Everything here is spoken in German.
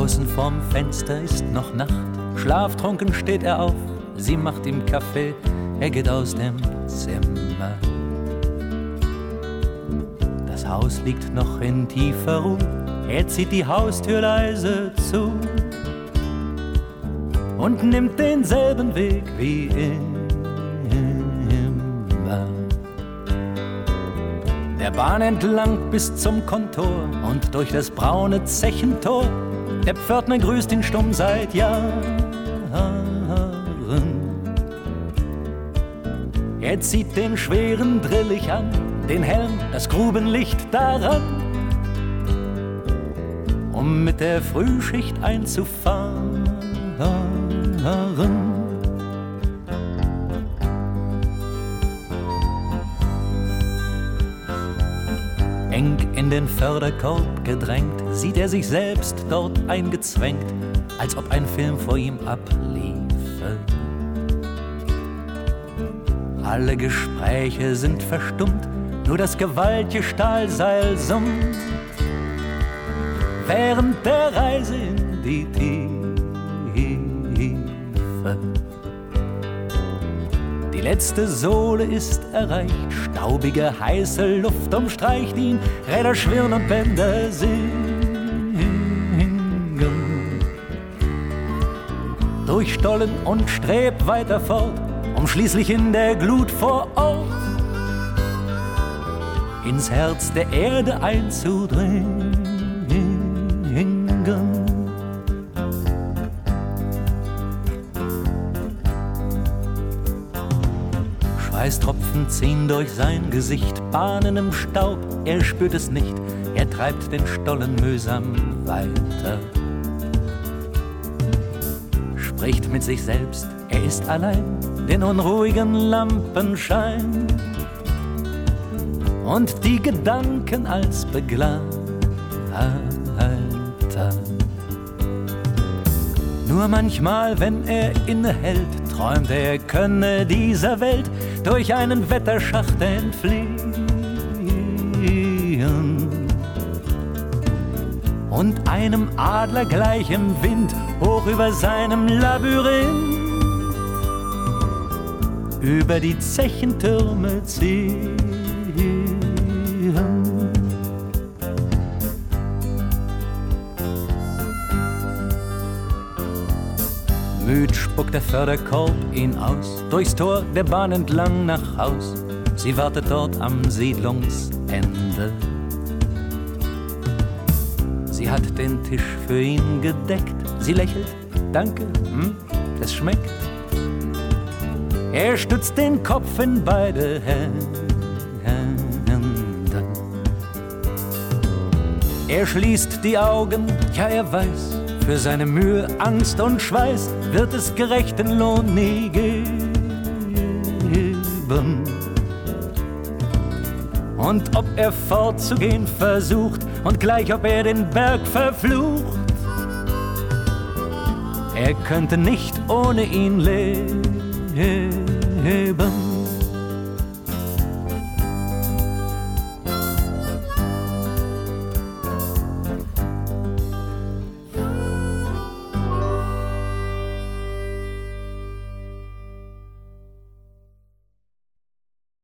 Draußen vorm Fenster ist noch Nacht, schlaftrunken steht er auf, sie macht ihm Kaffee, er geht aus dem Zimmer. Das Haus liegt noch in tiefer Ruhe, er zieht die Haustür leise zu und nimmt denselben Weg wie immer. Der Bahn entlang bis zum Kontor und durch das braune Zechentor. Der Pförtner grüßt ihn stumm seit Jahren. Er zieht den schweren Drillich an, den Helm, das Grubenlicht daran, um mit der Frühschicht einzufahren. Eng in den Förderkorb gedrängt, sieht er sich selbst dort eingezwängt, als ob ein Film vor ihm abliefe. Alle Gespräche sind verstummt, nur das gewaltige Stahlseil summt, während der Reise in die Tiefe. Die letzte Sohle ist erreicht, staubige, heiße Luft umstreicht ihn, Räder schwirren und Bänder singen. Durch Stollen und Streb weiter fort, um schließlich in der Glut vor Ort ins Herz der Erde einzudringen. Schweißtropfen ziehen durch sein Gesicht, Bahnen im Staub, er spürt es nicht, er treibt den Stollen mühsam weiter. Spricht mit sich selbst, er ist allein, den unruhigen Lampenschein und die Gedanken als Begleiter. Nur manchmal, wenn er innehält, träumt er könne dieser Welt durch einen Wetterschacht entfliehen und einem Adler gleich im Wind hoch über seinem Labyrinth über die Zechentürme ziehen. Müd spuckt der Förderkorb ihn aus, durchs Tor der Bahn entlang nach Haus. Sie wartet dort am Siedlungsende. Sie hat den Tisch für ihn gedeckt. Sie lächelt, danke, es schmeckt. Er stützt den Kopf in beide Hände. Er schließt die Augen, ja er weiß, für seine Mühe, Angst und Schweiß wird es gerechten Lohn nie geben. Und ob er fortzugehen versucht und gleich ob er den Berg verflucht, er könnte nicht ohne ihn leben.